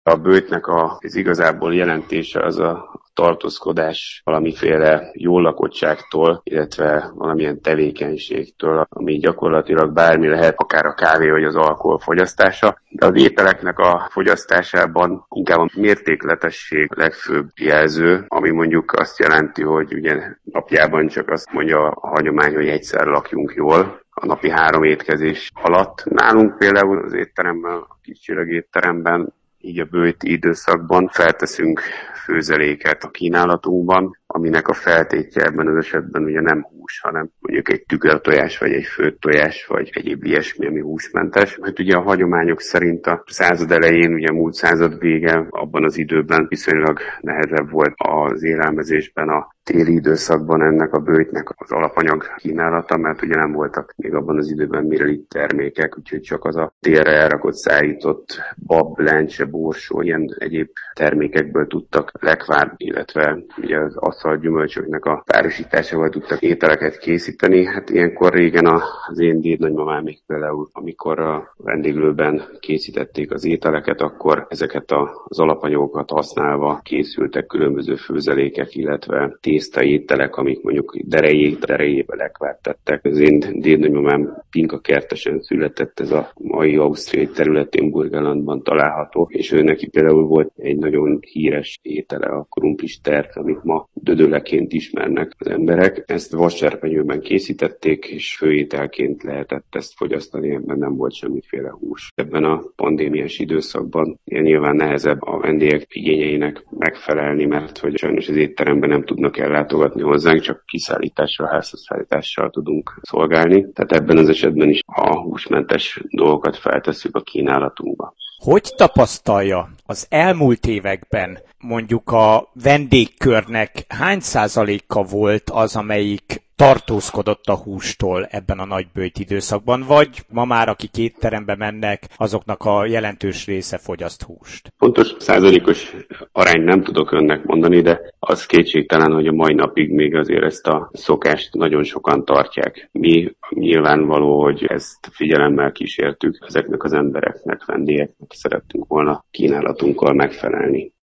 A böjtnek az igazából jelentése az a tartózkodás valamiféle jól lakottságtól, illetve valamilyen tevékenységtől, ami gyakorlatilag bármi lehet, akár a kávé vagy az alkohol fogyasztása. De az ételeknek a fogyasztásában inkább a mértékletesség legfőbb jelző, ami mondjuk azt jelenti, hogy ugye napjában csak azt mondja a hagyomány, hogy egyszer lakjunk jól a napi 3 étkezés alatt. Nálunk például az étteremben, a kis csillagétteremben így a böjti időszakban felteszünk főzeléket a kínálatunkban, aminek a feltétje ebben az esetben ugye nem hús, hanem mondjuk egy tükörtojás, vagy egy főtt tojás, vagy egyéb ilyesmi, ami húsmentes. Mert ugye a hagyományok szerint a század elején, ugye a múlt század vége, abban az időben viszonylag nehezebb volt az élelmezésben a téli időszakban ennek a böjtnek az alapanyag kínálata, mert ugye nem voltak még abban az időben mirelit termékek, úgyhogy csak az a télre elrakott, szállított bab, lencse, borsó, ilyen egyéb termékekből tudtak lekvár, illetve ugye az aszalt gyümölcsöknek a párosításával tudtak ételeket készíteni. Hát ilyenkor régen az én dédnagymamámék például, amikor a vendéglőben készítették az ételeket, akkor ezeket az alapanyagokat használva készültek különböző főzelékek, illetve tészta ételek, amik mondjuk derejébe lekvárt tettek. Az én dédnagymamám Pinka Kertesen született, ez a mai Ausztria területén Burgenlandban található, és ő neki például volt egy nagyon híres étele, a krumplis tert, amit ma dödöleként ismernek az emberek. Ezt vasserpenyőben készítették, és főételként lehetett ezt fogyasztani, ebben nem volt semmiféle hús. Ebben a pandémiás időszakban nyilván nehezebb a vendégek igényeinek megfelelni, mert hogy sajnos az étteremben nem tudnak ellátogatni hozzánk, csak kiszállítással, házszállítással tudunk szolgálni. Tehát ebben az esetben is a húsmentes dolgokat feltesszük a kínálatunkba. Hogy tapasztalja az elmúlt években mondjuk a vendégkörnek hány százaléka volt az, amelyik tartózkodott a hústól ebben a nagyböjt időszakban, vagy ma már akik étterembe mennek, azoknak a jelentős része fogyaszt húst? Pontos százalékos arányt nem tudok önnek mondani, de az kétségtelen, hogy a mai napig még azért ezt a szokást nagyon sokan tartják. Mi nyilvánvaló, hogy ezt figyelemmel kísértük, ezeknek az embereknek, vendégeknek szerettünk volna kínálatunkkal megfelelni.